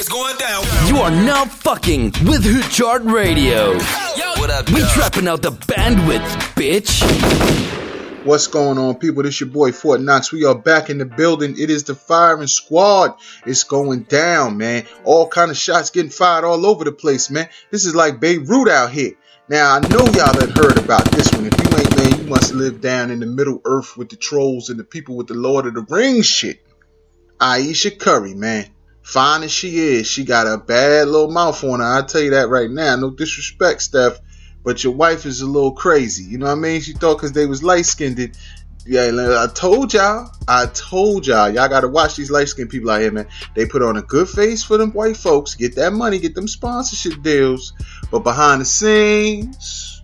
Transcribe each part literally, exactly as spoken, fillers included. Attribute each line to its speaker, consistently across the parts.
Speaker 1: It's going down.
Speaker 2: You are now fucking with Hood Chart Radio.
Speaker 1: Yo, what up,
Speaker 2: We
Speaker 1: yo?
Speaker 2: trapping out the bandwidth, bitch.
Speaker 3: What's going on, people? This your boy Fort Knox. We are back in the building. It is the firing squad. It's going down, man. All kind of shots getting fired all over the place, man. This is like Beirut out here. Now, I know y'all have heard about this one. If you ain't, man, you must live down in the Middle Earth with the trolls and the people with the Lord of the Rings shit. Ayesha Curry, man. Fine as she is, she got a bad little mouth on her. I'll tell you that right now. No disrespect, Steph, but your wife is a little crazy. You know what I mean? She thought because they was light-skinned. Yeah, I told y'all. I told y'all. Y'all got to watch these light-skinned people out here, man. They put on a good face for them white folks. Get that money. Get them sponsorship deals. But behind the scenes,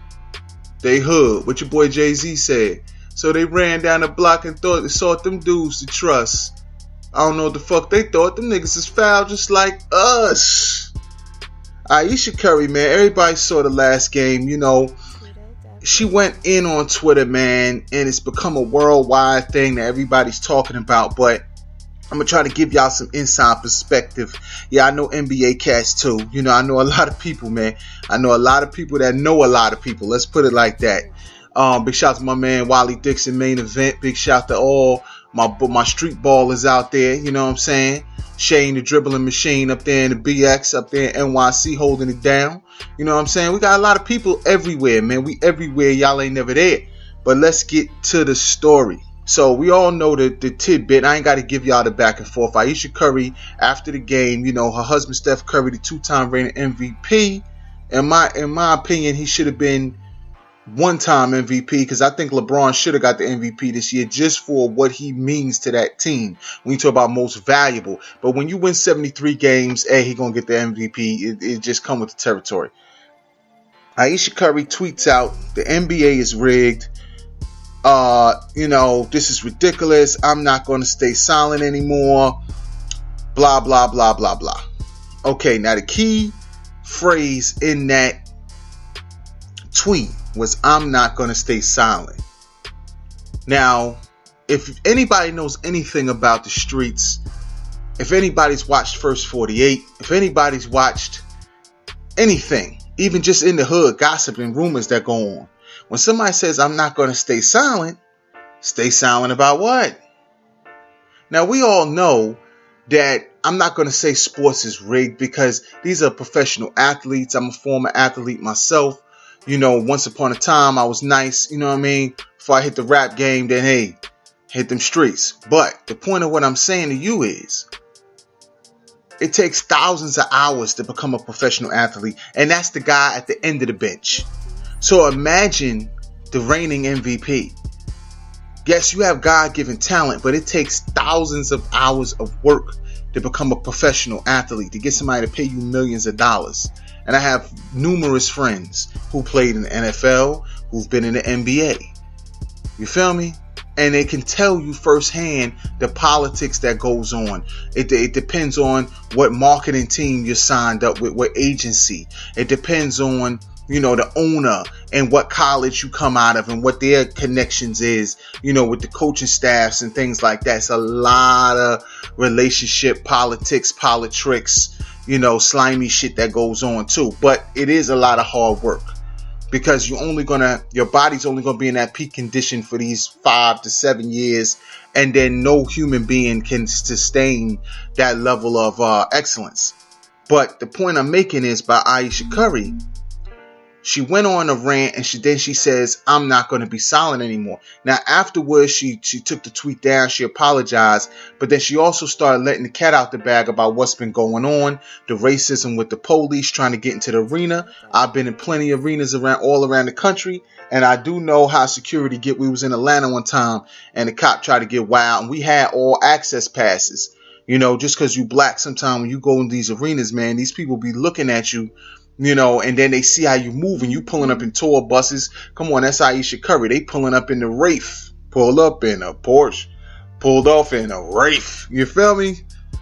Speaker 3: they hood. What your boy Jay-Z said. So they ran down the block and thought they sought them dudes to trust. I don't know what the fuck they thought. Them niggas is foul just like us. Ayesha Curry, man. Everybody saw the last game. You know, she went in on Twitter, man, and it's become a worldwide thing that everybody's talking about. But I'm going to try to give y'all some inside perspective. Yeah, I know N B A cats too. You know, I know a lot of people, man. I know a lot of people that know a lot of people. Let's put it like that. Um, big shout to my man Wally Dixon, main event. Big shout to all my my street ballers out there. You know what I'm saying? Shane the dribbling machine up there in the B X, up there in N Y C holding it down. You know what I'm saying? We got a lot of people everywhere, man. We everywhere. Y'all ain't never there. But let's get to the story. So we all know the, the tidbit. I ain't got to give y'all the back and forth. Ayesha Curry, after the game, you know, her husband Steph Curry, the two-time reigning M V P. In my in my opinion, he should have been one-time M V P because I think LeBron should have got the M V P this year just for what he means to that team. When you talk about most valuable, but when you win seventy-three games, hey, he gonna get the M V P. It, it just come with the territory. Ayesha Curry tweets out, "The N B A is rigged. Uh, you know, this is ridiculous. I'm not gonna stay silent anymore. Blah blah blah blah blah." Okay, now the key phrase in that tweet was "I'm not going to stay silent." Now, if anybody knows anything about the streets, if anybody's watched First forty-eight, if anybody's watched anything, even just in the hood, gossip and rumors that go on, when somebody says "I'm not going to stay silent," stay silent about what? Now, we all know that I'm not going to say sports is rigged because these are professional athletes. I'm a former athlete myself. You know, once upon a time, I was nice, you know what I mean? Before I hit the rap game, then, hey, hit them streets. But the point of what I'm saying to you is, it takes thousands of hours to become a professional athlete. And that's the guy at the end of the bench. So imagine the reigning M V P. Yes, you have God-given talent, but it takes thousands of hours of work to become a professional athlete, to get somebody to pay you millions of dollars. And I have numerous friends who played in the N F L, who've been in the N B A. You feel me? And they can tell you firsthand the politics that goes on. It, it depends on what marketing team you're signed up with, what agency. It depends on, you know, the owner and what college you come out of and what their connections is, you know, with the coaching staffs and things like that. It's a lot of relationship politics, politics, you know, slimy shit that goes on too. But it is a lot of hard work because you're only gonna, your body's only gonna be in that peak condition for these five to seven years, and then no human being can sustain that level of uh, excellence. But the point I'm making is, by Ayesha Curry, she went on a rant and she then she says, "I'm not going to be silent anymore." Now, afterwards, she she took the tweet down. She apologized, but then she also started letting the cat out the bag about what's been going on, the racism with the police trying to get into the arena. I've been in plenty of arenas around all around the country, and I do know how security get. We was in Atlanta one time, and the cop tried to get wild, and we had all access passes. You know, just because you black, sometimes when you go in these arenas, man, these people be looking at you. You know, and then they see how you move and you pulling up in tour buses. Come on, that's Ayesha Curry. They pulling up in the Wraith. Pulled up in a Porsche. Pulled off in a Wraith. You feel me?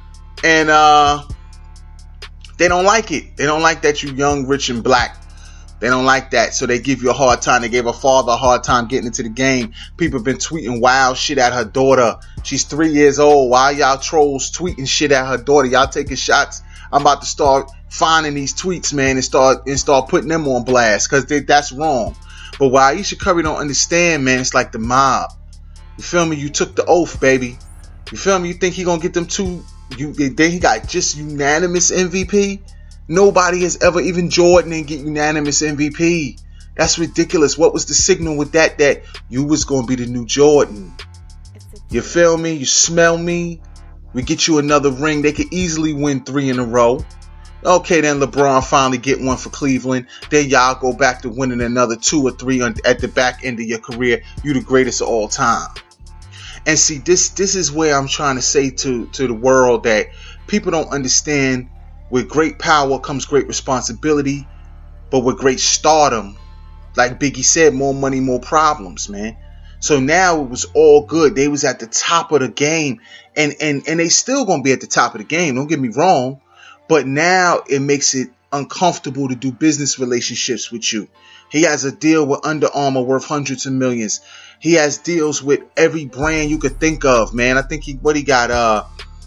Speaker 3: And uh, they don't like it. They don't like that you young, rich, and black. They don't like that, so they give you a hard time. They gave her father a hard time getting into the game. People have been tweeting wild shit at her daughter. She's three years old. Why y'all trolls tweeting shit at her daughter? Y'all taking shots. I'm about to start finding these tweets, man, and start and start putting them on blast, because that's wrong. But why Ayesha Curry don't understand, man, it's like the mob. You feel me? You took the oath, baby. You feel me? You think he gonna get them two? You then he got just unanimous M V P? Nobody has ever, even Jordan, didn't get unanimous M V P. That's ridiculous. What was the signal with that? That you was going to be the new Jordan. You feel me? You smell me? We get you another ring. They could easily win three in a row. Okay, then LeBron finally get one for Cleveland. Then y'all go back to winning another two or three on, at the back end of your career. You the greatest of all time. And see, this this is where I'm trying to say to, to the world that people don't understand. With great power comes great responsibility, but with great stardom, like Biggie said, more money, more problems, man. So now it was all good. They was at the top of the game, and and and they still gonna be at the top of the game. Don't get me wrong, but now it makes it uncomfortable to do business relationships with you. He has a deal with Under Armour worth hundreds of millions. He has deals with every brand you could think of, man. I think he what he got uh.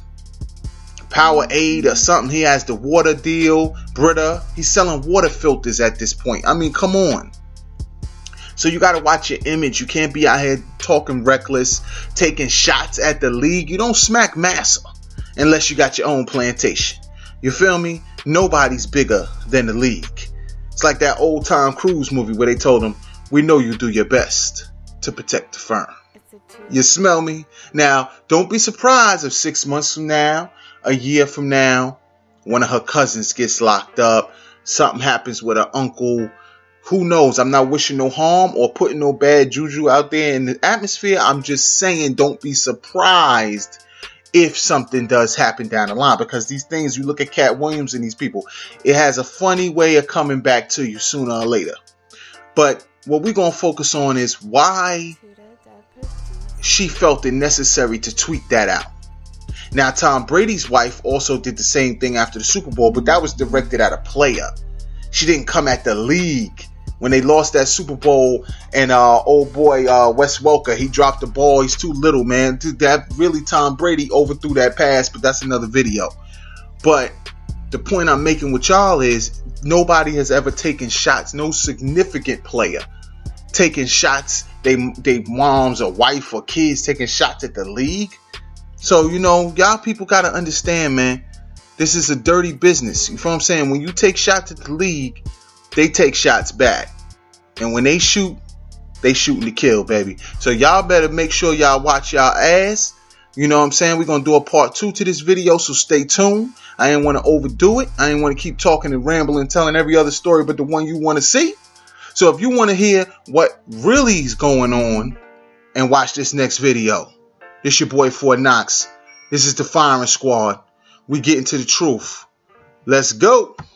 Speaker 3: Powerade or something. He has the water deal, Brita. He's selling water filters at this point. I mean, come on. So you got to watch your image. You can't be out here talking reckless, taking shots at the league. You don't smack Massa unless you got your own plantation. You feel me? Nobody's bigger than the league. It's like that old Tom Cruise movie where they told him, we know you do your best to protect the firm. You smell me? Now, don't be surprised if six months from now, a year from now, one of her cousins gets locked up, something happens with her uncle. Who knows? I'm not wishing no harm or putting no bad juju out there in the atmosphere. I'm just saying, don't be surprised if something does happen down the line, because these things, you look at Cat Williams and these people, it has a funny way of coming back to you sooner or later. But what we're going to focus on is why she felt it necessary to tweet that out. Now, Tom Brady's wife also did the same thing after the Super Bowl, but that was directed at a player. She didn't come at the league. When they lost that Super Bowl, and uh, old boy uh, Wes Welker, he dropped the ball. He's too little, man. That really, Tom Brady overthrew that pass, but that's another video. But the point I'm making with y'all is nobody has ever taken shots. No significant player taking shots. They, they moms or wife or kids taking shots at the league. So, you know, y'all people got to understand, man, this is a dirty business. You know what I'm saying? When you take shots at the league, they take shots back. And when they shoot, they shooting to kill, baby. So y'all better make sure y'all watch y'all ass. You know what I'm saying? We're going to do a part two to this video, so stay tuned. I ain't want to overdo it. I ain't want to keep talking and rambling, telling every other story but the one you want to see. So if you want to hear what really is going on and watch this next video, this your boy Fort Knox. This is the Firing Squad. We get into the truth. Let's go.